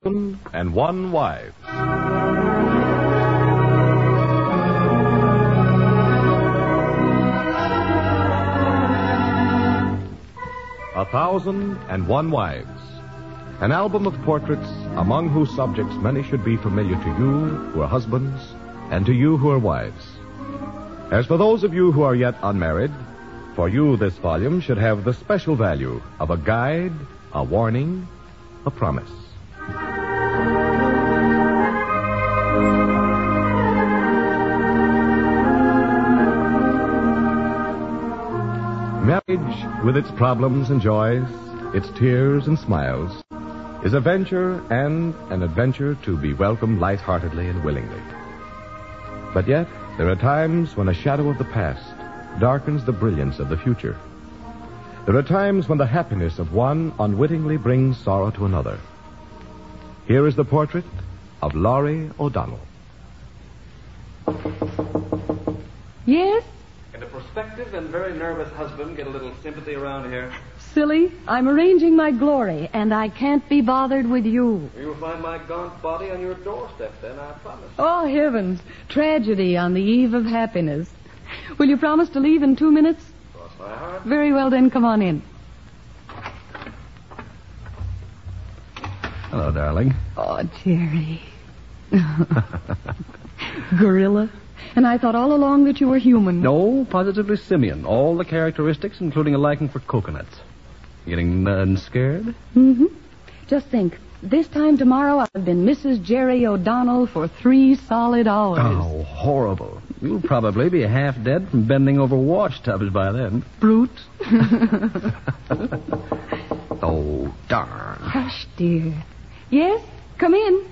and One Wife. A 1,001 Wives. An album of portraits among whose subjects many should be familiar to you who are husbands and to you who are wives. As for those of you who are yet unmarried, for you this volume should have the special value of a guide, a warning, a promise. Marriage, with its problems and joys, its tears and smiles, is a venture and an adventure to be welcomed lightheartedly and willingly. But yet, there are times when a shadow of the past darkens the brilliance of the future. There are times when the happiness of one unwittingly brings sorrow to another. Here is the portrait of Laurie O'Donnell. Yes? Can a prospective and very nervous husband get a little sympathy around here? Silly, I'm arranging my glory, and I can't be bothered with you. You'll find my gaunt body on your doorstep then, I promise. Oh, heavens. Tragedy on the eve of happiness. Will you promise to leave in 2 minutes? Cross my heart. Very well, then, come on in. Hello, darling. Oh, Jerry. Gorilla. And I thought all along that you were human. No, positively simian. All the characteristics, including a liking for coconuts. Getting scared? Mm-hmm. Just think. This time tomorrow, I've been Mrs. Jerry O'Donnell for 3 solid hours. Oh, horrible. You'll probably be half dead from bending over wash tubs by then. Brute. Oh, darn. Hush, dear. Yes? Come in.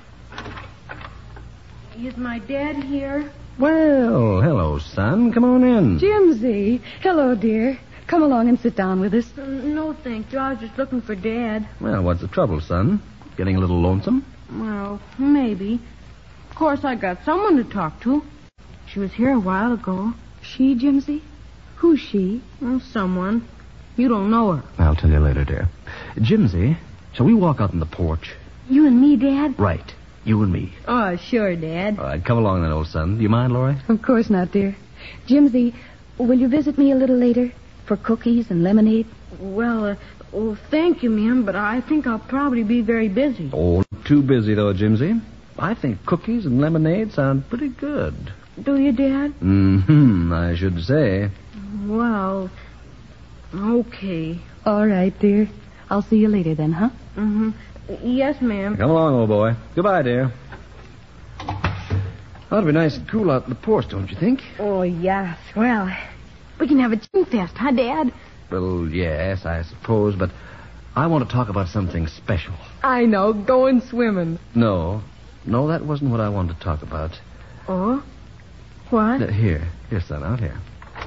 Is my dad here? Well, hello, son. Come on in. Jimsy. Hello, dear. Come along and sit down with us. No, thank you. I was just looking for Dad. Well, what's the trouble, son? Getting a little lonesome? Well, maybe. Of course, I got someone to talk to. She was here a while ago. She, Jimsy? Who's she? Someone. You don't know her. I'll tell you later, dear. Jimsy, shall we walk out on the porch? You and me, Dad? Right. You and me. Oh, sure, Dad. All right, come along then, old son. Do you mind, Laurie? Of course not, dear. Jimsy, will you visit me a little later for cookies and lemonade? Well, thank you, ma'am, but I think I'll probably be very busy. Oh, too busy, though, Jimsy. I think cookies and lemonade sound pretty good. Do you, Dad? Mm-hmm, I should say. Well, okay. All right, dear. I'll see you later then, huh? Mm-hmm. Yes, ma'am. Come along, old boy. Goodbye, dear. Ought to be nice and cool out on the porch, don't you think? Oh, yes. Well, we can have a chin fest, huh, Dad? Well, yes, I suppose, but I want to talk about something special. I know. Going swimming. No, that wasn't what I wanted to talk about. Oh? What? Here, son, out here.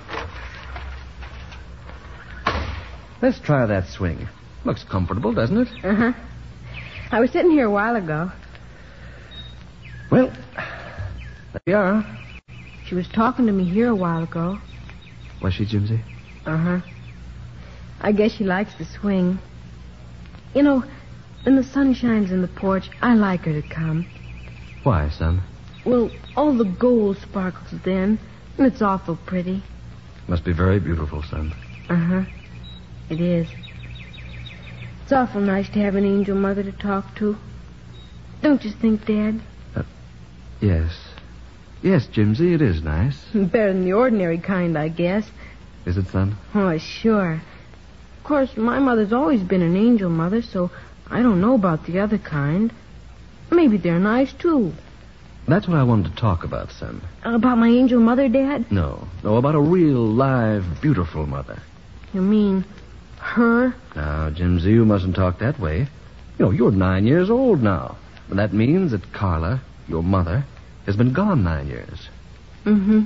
Let's try that swing. Looks comfortable, doesn't it? Uh-huh. I was sitting here a while ago. Well, there you are. She was talking to me here a while ago. Was she, Jimsy? Uh-huh. I guess she likes to swing. You know, when the sun shines in the porch, I like her to come. Why, son? Well, all the gold sparkles then, and it's awful pretty. Must be very beautiful, son. Uh-huh. It is. It's awful nice to have an angel mother to talk to. Don't you think, Dad? Yes. Yes, Jimsy, it is nice. Better than the ordinary kind, I guess. Is it, son? Oh, sure. Of course, my mother's always been an angel mother, so I don't know about the other kind. Maybe they're nice, too. That's what I wanted to talk about, son. About my angel mother, Dad? No, about a real, live, beautiful mother. You mean her? Now, Jimsy, you mustn't talk that way. You know, you're 9 years old now. And that means that Carla, your mother, has been gone 9 years. Mm-hmm.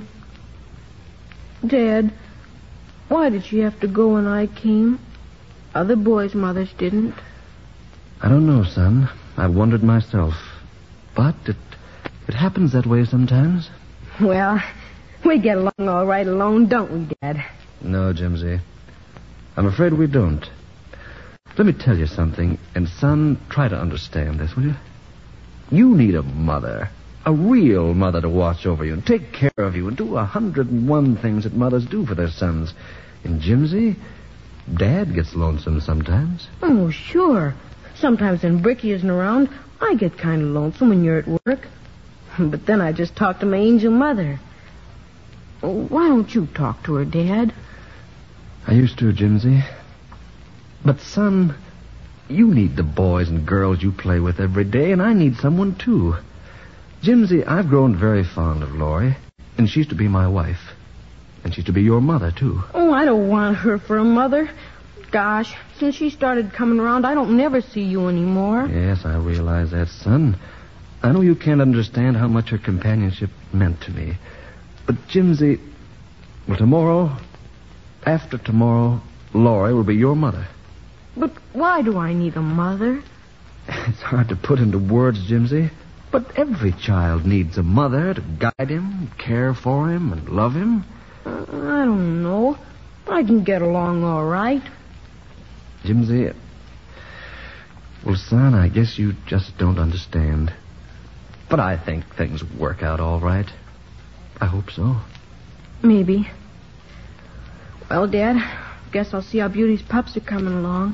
Dad, why did she have to go when I came? Other boys' mothers didn't. I don't know, son. I've wondered myself. But it happens that way sometimes. Well, we get along all right alone, don't we, Dad? No, Jimsy. I'm afraid we don't. Let me tell you something, and son, try to understand this, will you? You need a mother, a real mother to watch over you and take care of you and do 101 things that mothers do for their sons. And Jimsy, Dad gets lonesome sometimes. Oh, sure. Sometimes when Bricky isn't around, I get kind of lonesome when you're at work. But then I just talk to my angel mother. Why don't you talk to her, Dad? I used to, Jimsy. But, son, you need the boys and girls you play with every day, and I need someone, too. Jimsy, I've grown very fond of Laurie, and she's to be my wife. And she's to be your mother, too. Oh, I don't want her for a mother. Gosh, since she started coming around, I don't never see you anymore. Yes, I realize that, son. I know you can't understand how much her companionship meant to me. But, Jimsy, well, tomorrow, after tomorrow, Laurie will be your mother. But why do I need a mother? It's hard to put into words, Jimsy, but every child needs a mother to guide him, care for him, and love him. I don't know. I can get along all right. Jimsy, well, son, I guess you just don't understand. But I think things work out all right. I hope so. Maybe. Well, Dad, guess I'll see how Beauty's pups are coming along.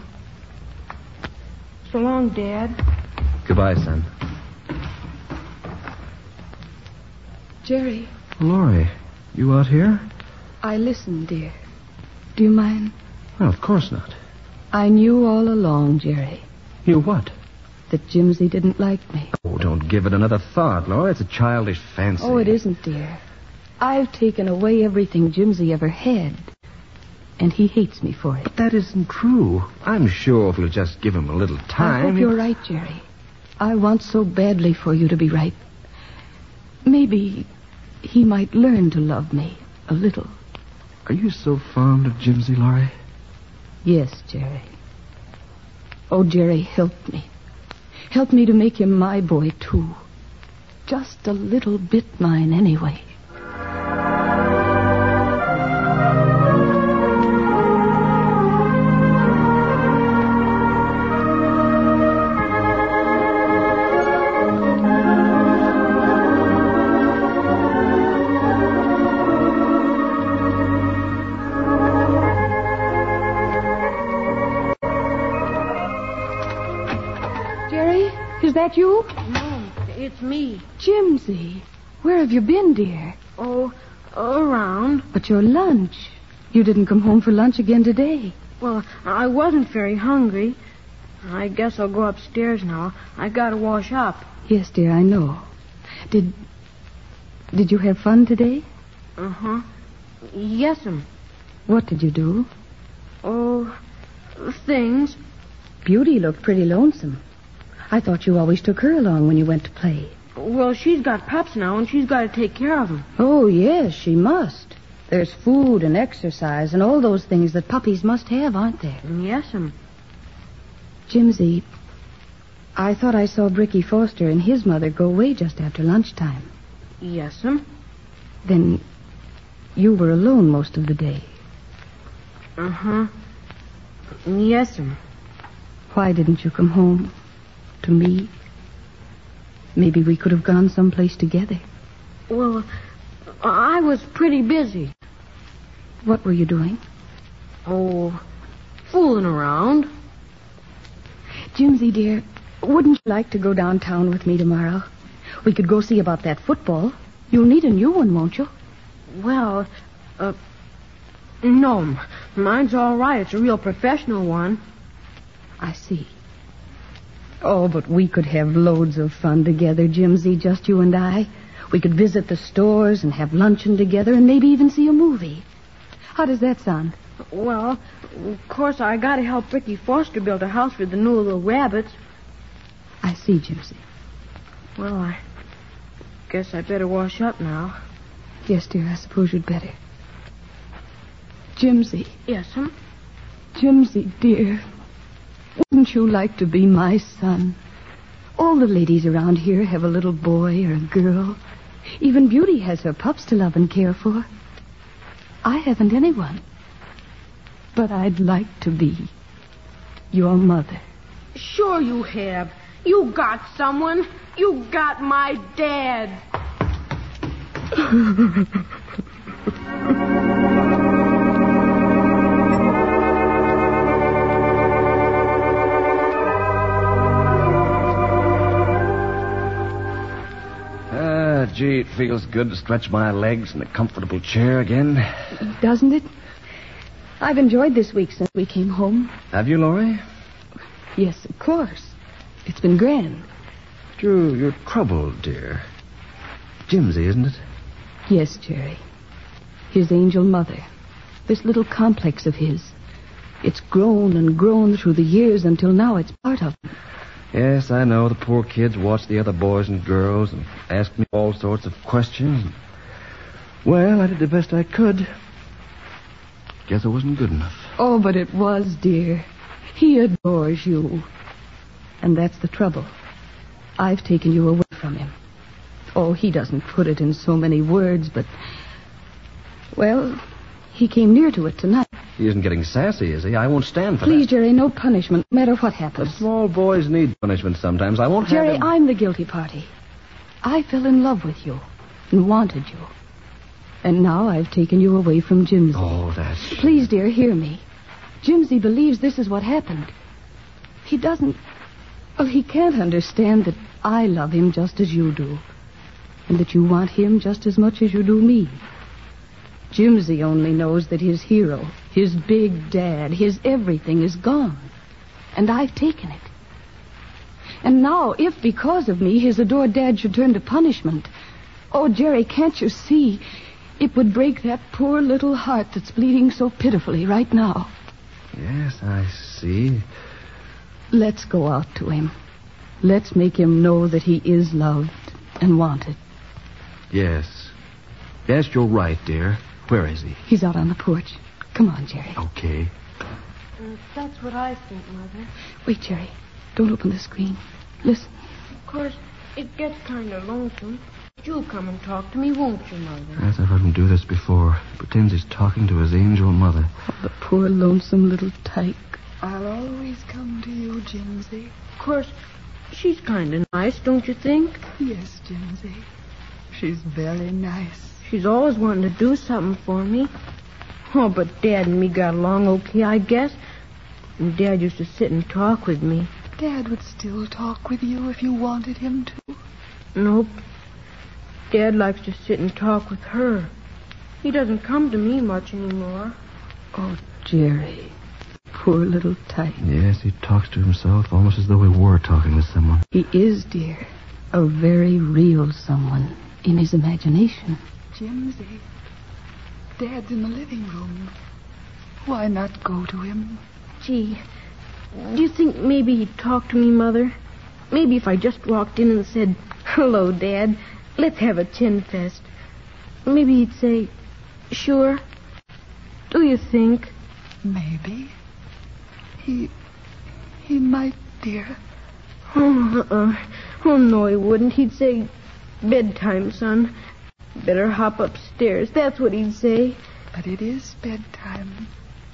So long, Dad. Goodbye, son. Jerry, Laurie, you out here? I listened, dear. Do you mind? Well, of course not. I knew all along, Jerry, You what? that Jimsy didn't like me. Oh, don't give it another thought, Laurie. It's a childish fancy. Oh, it isn't, dear. I've taken away everything Jimsy ever had, and he hates me for it. But that isn't true. I'm sure if we'll just give him a little time... I hope you're right, Jerry. I want so badly for you to be right. Maybe he might learn to love me a little. Are you so fond of Jimsy, Laurie? Yes, Jerry. Oh, Jerry, help me. Help me to make him my boy, too. Just a little bit mine, anyway. Is that you? No, it's me. Jimsy, where have you been, dear? Oh, around. But your lunch. You didn't come home for lunch again today. Well, I wasn't very hungry. I guess I'll go upstairs now. I gotta wash up. Yes, dear, I know. Did you have fun today? Uh-huh. Yes'm. What did you do? Oh, things. Beauty looked pretty lonesome. I thought you always took her along when you went to play. Well, she's got pups now, and she's got to take care of them. Oh, yes, she must. There's food and exercise and all those things that puppies must have, aren't there? Yes'm. Jimsy, I thought I saw Bricky Foster and his mother go away just after lunchtime. Yes'm. Then you were alone most of the day. Uh-huh. Yes'm. Why didn't you come home to me? Maybe we could have gone someplace together. Well, I was pretty busy. What were you doing? Oh, fooling around. Jimsy, dear, wouldn't you like to go downtown with me tomorrow? We could go see about that football. You'll need a new one, won't you? Well, no. Mine's all right. It's a real professional one. I see. Oh, but we could have loads of fun together, Jimsy, just you and I. We could visit the stores and have luncheon together and maybe even see a movie. How does that sound? Well, of course, I got to help Bricky Foster build a house for the new little rabbits. I see, Jimsy. Well, I guess I better wash up now. Yes, dear, I suppose you'd better. Jimsy. Yes'm. Jimsy, dear. Wouldn't you like to be my son? All the ladies around here have a little boy or a girl. Even Beauty has her pups to love and care for. I haven't anyone. But I'd like to be. Your mother. Sure you have. You got someone. You got my dad. Gee, it feels good to stretch my legs in a comfortable chair again. Doesn't it? I've enjoyed this week since we came home. Have you, Laurie? Yes, of course. It's been grand. You're troubled, dear. Jimsy, isn't it? Yes, Jerry. His angel mother. This little complex of his. It's grown and grown through the years until now it's part of him. Yes, I know. The poor kids watch the other boys and girls and ask me all sorts of questions. Well, I did the best I could. Guess I wasn't good enough. Oh, but it was, dear. He adores you. And that's the trouble. I've taken you away from him. Oh, he doesn't put it in so many words, but... Well, he came near to it tonight. He isn't getting sassy, is he? I won't stand for Please, that. Jerry, no punishment, no matter what The happens. small boys need punishment sometimes. I won't Jerry, have him... I'm the guilty party. I fell in love with you and wanted you. And now I've taken you away from Jimsy. Oh, that's... Please, dear, hear me. Jimsy believes this is what happened. He doesn't... Well, he can't understand that I love him just as you do. And that you want him just as much as you do me. Jimsy only knows that his hero, his big dad, his everything is gone. And I've taken it. And now, if because of me his adored dad should turn to punishment... Oh, Jerry, can't you see? It would break that poor little heart that's bleeding so pitifully right now. Yes, I see. Let's go out to him. Let's make him know that he is loved and wanted. Yes. Yes, you're right, dear. Where is he? He's out on the porch. Come on, Jerry. Okay. That's what I think, Mother. Wait, Jerry. Don't open the screen. Listen. Of course, it gets kind of lonesome. But you'll come and talk to me, won't you, Mother? Yes, I've heard him do this before. He pretends he's talking to his angel mother. Oh, the poor lonesome little tyke. I'll always come to you, Jimsy. Of course, she's kind of nice, don't you think? Yes, Jimsy. She's very nice. She's always wanting to do something for me. Oh, but Dad and me got along okay, I guess. And Dad used to sit and talk with me. Dad would still talk with you if you wanted him to. Nope. Dad likes to sit and talk with her. He doesn't come to me much anymore. Oh, Jerry. Poor little tyke. Yes, he talks to himself almost as though he were talking with someone. He is, dear. A very real someone in his imagination. Jimsy, Dad's in the living room. Why not go to him? Gee, do you think maybe he'd talk to me, Mother? Maybe if I just walked in and said, "Hello, Dad, let's have a chin fest." Maybe he'd say, "Sure." Do you think? Maybe. He might, dear. Oh no, he wouldn't. He'd say, "Bedtime, son. Better hop upstairs." That's what he'd say. But it is bedtime.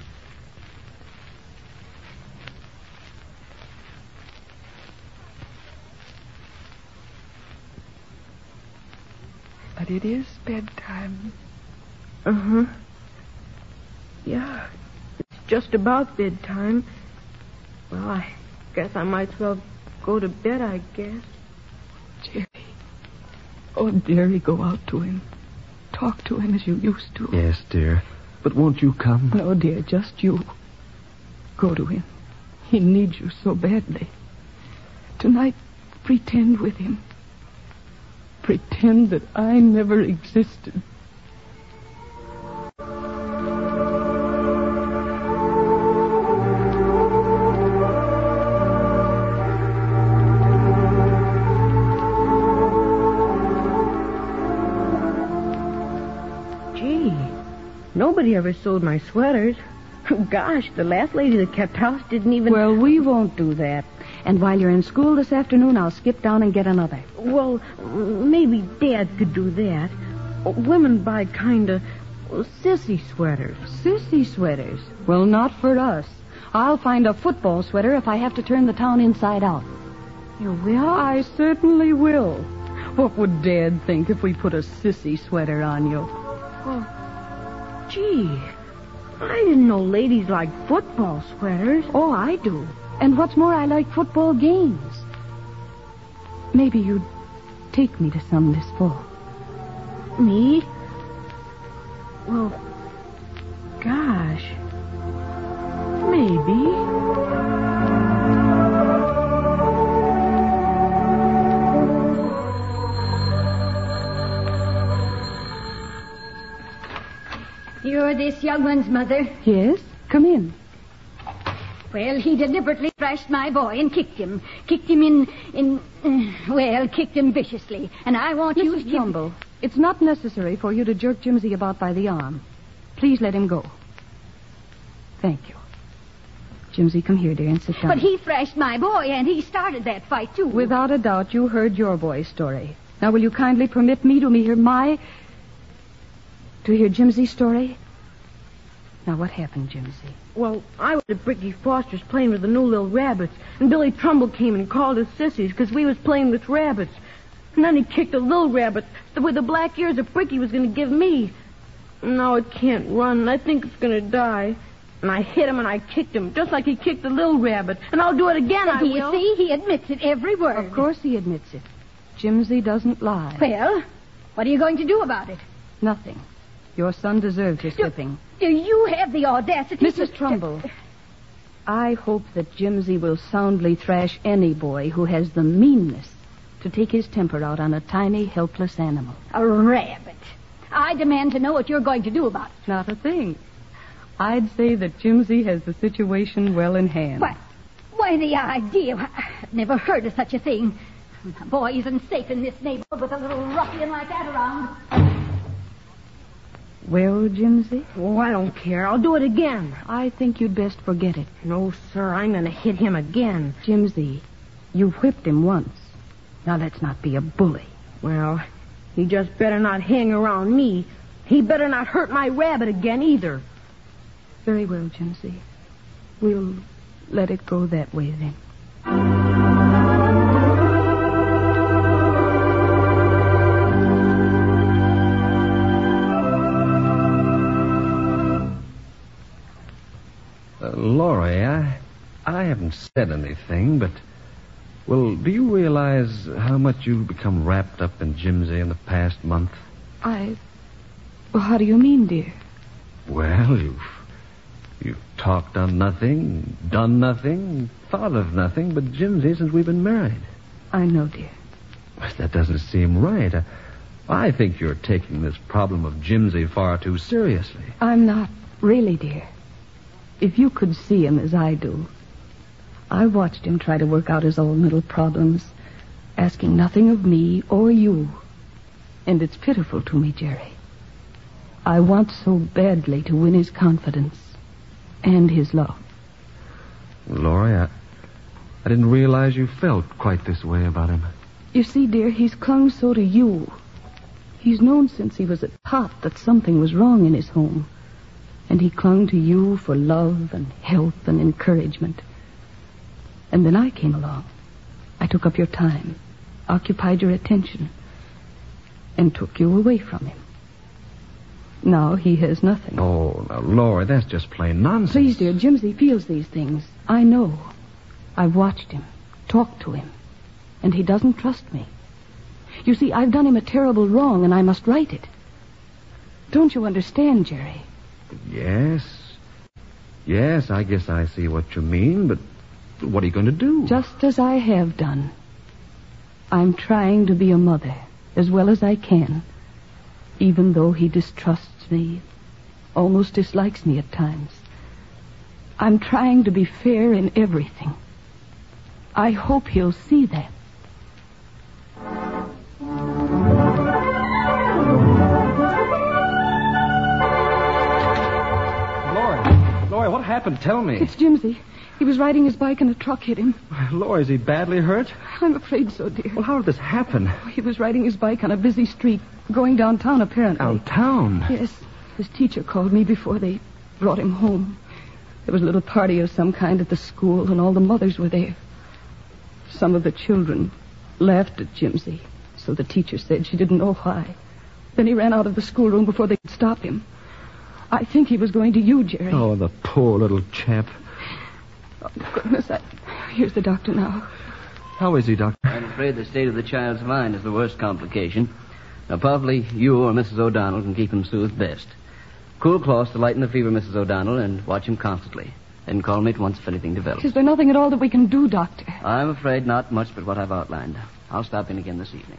But it is bedtime. Uh-huh. Yeah, it's just about bedtime. Well, I guess I might as well go to bed, I guess. Jerry. Oh, Jerry, go out to him. Talk to him as you used to. Yes, dear. But won't you come? No, dear, just you. Go to him. He needs you so badly. Tonight, pretend with him. Pretend that I never existed. Gee, nobody ever sewed my sweaters. Gosh, the last lady that kept house didn't even... Well, we won't do that. And while you're in school this afternoon, I'll skip down and get another. Well, maybe Dad could do that. Women buy kind of sissy sweaters. Sissy sweaters? Well, not for us. I'll find a football sweater if I have to turn the town inside out. You will? I certainly will. What would Dad think if we put a sissy sweater on you? Oh, gee. I didn't know ladies like football sweaters. Oh, I do. And what's more, I like football games. Maybe you'd take me to some this fall. Me? Well, gosh. Maybe. You're this young one's mother? Yes? Come in. Well, he deliberately thrashed my boy and kicked him. Kicked him kicked him viciously. And I want you to... Mrs. Trumbull, it's not necessary for you to jerk Jimsy about by the arm. Please let him go. Thank you. Jimsy, come here, dear, and sit down. But he thrashed my boy, and he started that fight, too. Without a doubt, you heard your boy's story. Now, will you kindly permit me to hear to hear Jimsy's story? Now, what happened, Jimsy? Well, I was at Bricky Foster's playing with the new little rabbits, and Billy Trumbull came and called us sissies because we was playing with rabbits. And then he kicked a little rabbit with the black ears that Bricky was going to give me. Now it can't run, and I think it's going to die. And I hit him and I kicked him, just like he kicked the little rabbit. And I'll do it again, I will. You see, he admits it, every word. Of course he admits it. Jimsy doesn't lie. Well, what are you going to do about it? Nothing. Your son deserves his whipping. You have the audacity Mrs. Trumbull, I hope that Jimsy will soundly thrash any boy who has the meanness to take his temper out on a tiny, helpless animal. A rabbit. I demand to know what you're going to do about it. Not a thing. I'd say that Jimsy has the situation well in hand. Why, the idea. I've never heard of such a thing. A boy isn't safe in this neighborhood with a little ruffian like that around. Well, Jimsy? Oh, I don't care. I'll do it again. I think you'd best forget it. No, sir. I'm going to hit him again. Jimsy, you whipped him once. Now let's not be a bully. Well, he just better not hang around me. He better not hurt my rabbit again either. Very well, Jimsy. We'll let it go that way then. Laurie, I haven't said anything, but... Well, do you realize how much you've become wrapped up in Jimsy in the past month? Well, how do you mean, dear? Well, you've talked on nothing, done nothing, thought of nothing but Jimsy since we've been married. I know, dear. But that doesn't seem right. I think you're taking this problem of Jimsy far too seriously. I'm not, really, dear. If you could see him as I do. I watched him try to work out his own little problems, asking nothing of me or you. And it's pitiful to me, Jerry. I want so badly to win his confidence and his love. Laurie, I didn't realize you felt quite this way about him. You see, dear, he's clung so to you. He's known since he was a tot that something was wrong in his home. And he clung to you for love and help and encouragement. And then I came along. I took up your time, occupied your attention, and took you away from him. Now he has nothing. Oh, now, Laurie, that's just plain nonsense. Please, dear, Jimsy feels these things. I know. I've watched him, talked to him, and he doesn't trust me. You see, I've done him a terrible wrong, and I must right it. Don't you understand, Jerry? Yes, I guess I see what you mean, but what are you going to do? Just as I have done. I'm trying to be a mother as well as I can, even though he distrusts me, almost dislikes me at times. I'm trying to be fair in everything. I hope he'll see that. Laurie, what happened? Tell me. It's Jimsy. He was riding his bike and a truck hit him. Laurie, is he badly hurt? I'm afraid so, dear. Well, how did this happen? He was riding his bike on a busy street, going downtown, apparently. Downtown? Yes. His teacher called me before they brought him home. There was a little party of some kind at the school, and all the mothers were there. Some of the children laughed at Jimsy, so the teacher said she didn't know why. Then he ran out of the schoolroom before they could stop him. I think he was going to you, Jerry. Oh, the poor little chap. Oh, goodness, here's the doctor now. How is he, Doctor? I'm afraid the state of the child's mind is the worst complication. Now, probably you or Mrs. O'Donnell can keep him soothed best. Cool cloths to lighten the fever, Mrs. O'Donnell, and watch him constantly. Then call me at once if anything develops. Is there nothing at all that we can do, Doctor? I'm afraid not much but what I've outlined. I'll stop in again this evening.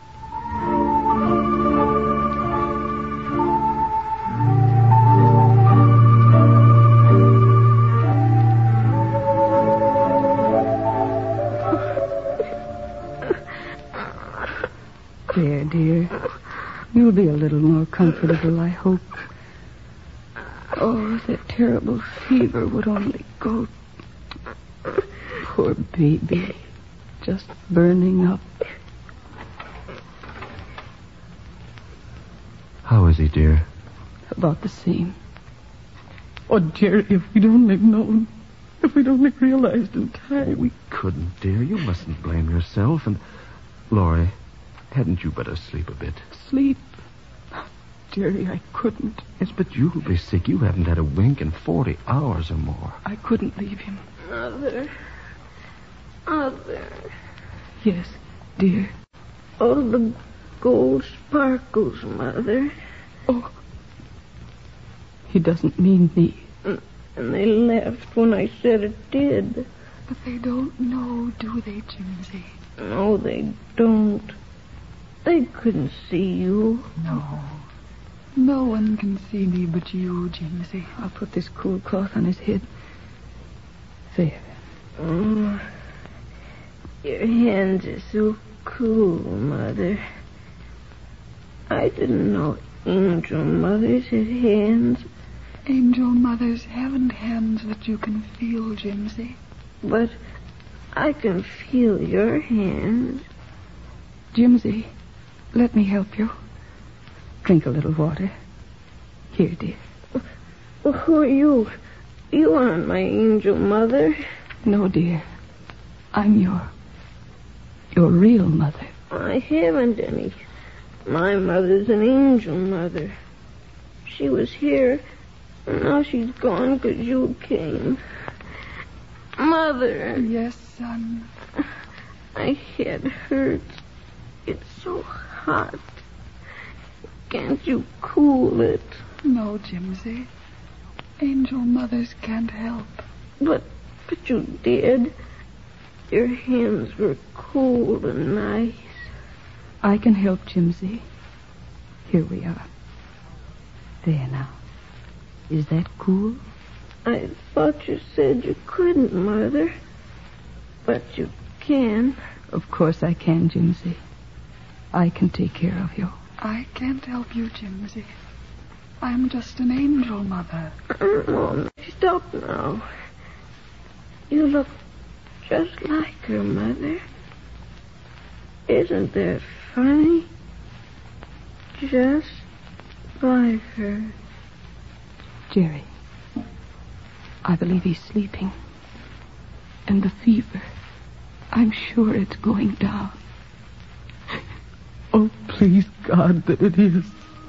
There, dear. You'll be a little more comfortable, I hope. Oh, if that terrible fever would only go. Poor baby. Just burning up. How is he, dear? About the same. Oh, Jerry, if we'd only known. If we'd only realized in time. We couldn't, dear. You mustn't blame yourself. And, Laurie, hadn't you better sleep a bit? Sleep? Jerry, I couldn't. Yes, but you'll be sick. You haven't had a wink in 40 hours or more. I couldn't leave him. Mother. Yes, dear. Oh, the gold sparkles, Mother. Oh. He doesn't mean me. And they laughed when I said it did. But they don't know, do they, Jimsy? No, they don't. They couldn't see you. No. No one can see me but you, Jimsy. I'll put this cool cloth on his head. There. Oh, your hands are so cool, Mother. I didn't know angel mothers had hands. Angel mothers haven't hands that you can feel, Jimsy. But I can feel your hands. Jimsy, let me help you. Drink a little water. Here, dear. Well, who are you? You aren't my angel mother. No, dear. I'm your real mother. I haven't any. My mother's an angel mother. She was here, and now she's gone because you came. Mother. Yes, son. My head hurts. It's so hot. Can't you cool it? No, Jimsy. Angel mothers can't help. But you did. Your hands were cool and nice. I can help, Jimsy. Here we are. There now. Is that cool? I thought you said you couldn't, Mother. But you can. Of course I can, Jimsy. I can take care of you. I can't help you, Jimsy. I'm just an angel mother. Mom, stop now. You look just like her, Mother. Isn't that funny? Just like her. Jerry, I believe he's sleeping. And the fever, I'm sure it's going down. Oh, please, God, that it is.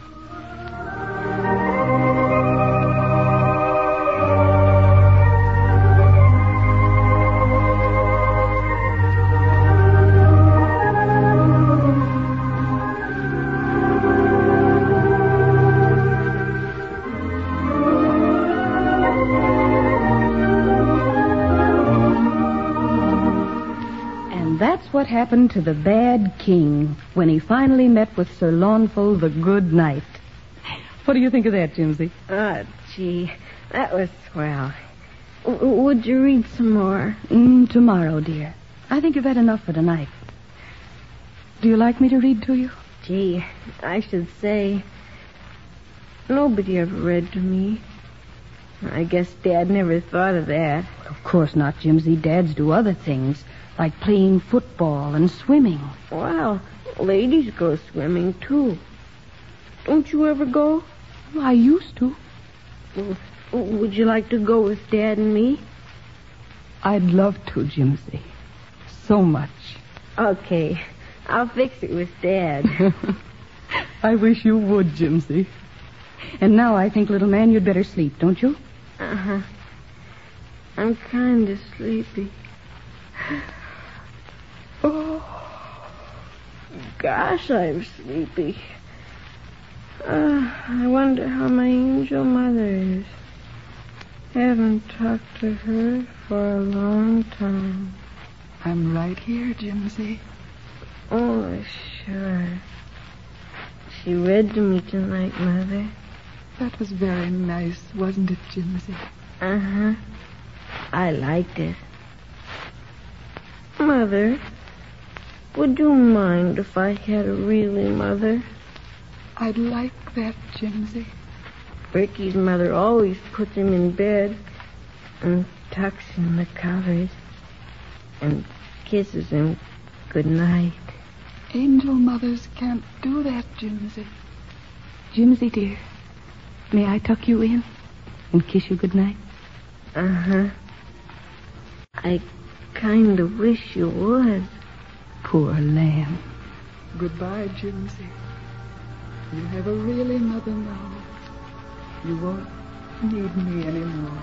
What happened to the bad king when he finally met with Sir Launfal the Good Knight. What do you think of that, Jimsy? Oh, gee, that was swell. Would you read some more? Tomorrow, dear. I think you've had enough for tonight. Do you like me to read to you? Gee, I should say. Nobody ever read to me. I guess Dad never thought of that. Of course not, Jimsy. Dads do other things, like playing football and swimming. Well, ladies go swimming, too. Don't you ever go? Well, I used to. Well, Would you like to go with Dad and me? I'd love to, Jimsy. So much. Okay. I'll fix it with Dad. I wish you would, Jimsy. And now I think, little man, you'd better sleep, don't you? Uh-huh. I'm kind of sleepy. Oh, gosh, I'm sleepy. I wonder how my angel mother is. Haven't talked to her for a long time. I'm right here, Jimsy. Oh, sure. She read to me tonight, Mother. That was very nice, wasn't it, Jimsy? Uh-huh. I liked it. Mother, would you mind if I had a really mother? I'd like that, Jimsy. Ricky's mother always puts him in bed and tucks in the covers and kisses him good night. Angel mothers can't do that, Jimsy. Jimsy, dear, may I tuck you in and kiss you good night? Uh-huh. I kind of wish you would. Poor lamb. Goodbye, Jimsy. You have a really mother now. You won't need me anymore.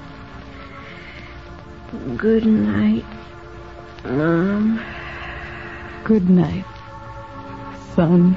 Good night, Mom. Good night, son.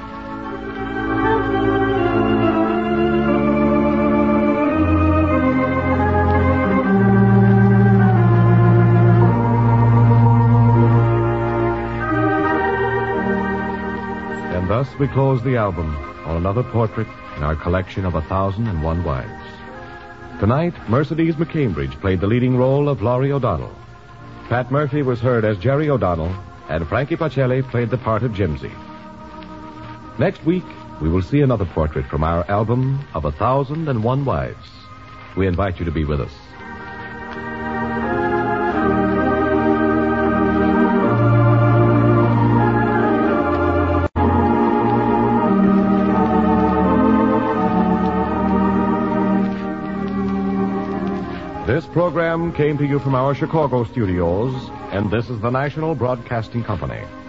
And thus we close the album on another portrait in our collection of 1,001 Wives. Tonight, Mercedes McCambridge played the leading role of Laurie O'Donnell. Pat Murphy was heard as Jerry O'Donnell, and Frankie Pacelli played the part of Jimsy. Next week, we will see another portrait from our album of 1,001 Wives. We invite you to be with us. This program came to you from our Chicago studios, and this is the National Broadcasting Company.